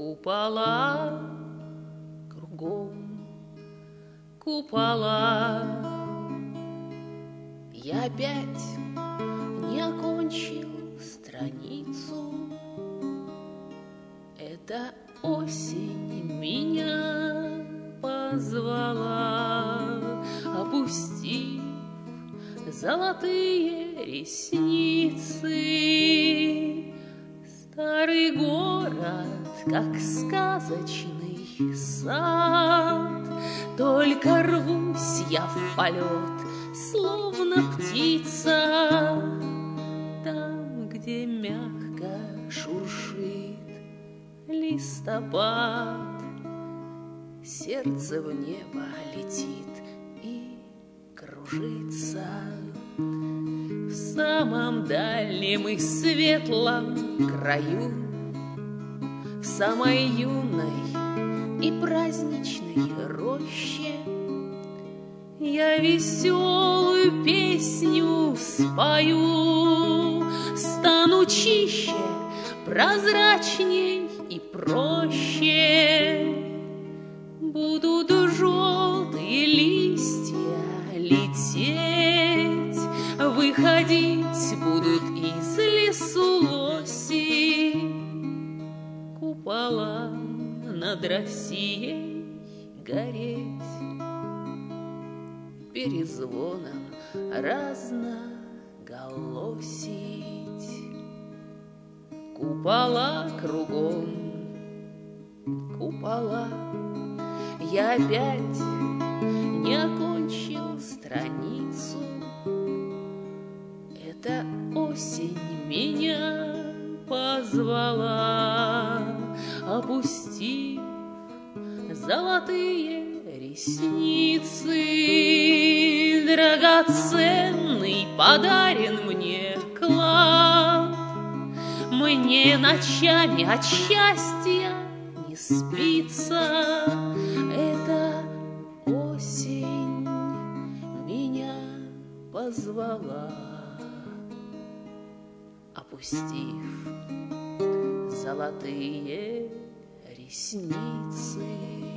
Купола кругом, купола. Я опять не окончил страницу. Эта осень меня позвала, опустив золотые ресницы. Старый город, как сказочный сад, только рвусь я в полет, словно птица. Там, где мягко шуршит листопад, сердце в небо летит и кружится. В самом дальнем и светлом краю, в самой юной и праздничной роще, я веселую песню спою. Стану чище, прозрачней и проще. Будут желтые листья лететь, выходить будут из лесу лоси. Купола над Россией гореть, перезвоном разноголосить. Купола кругом, купола. Я опять не окончил страницу. Эта осень меня позвала, опустив золотые ресницы. Драгоценный подарен мне клад, мне ночами от счастья не спится. Эта осень меня позвала, опустив золотые ресницы.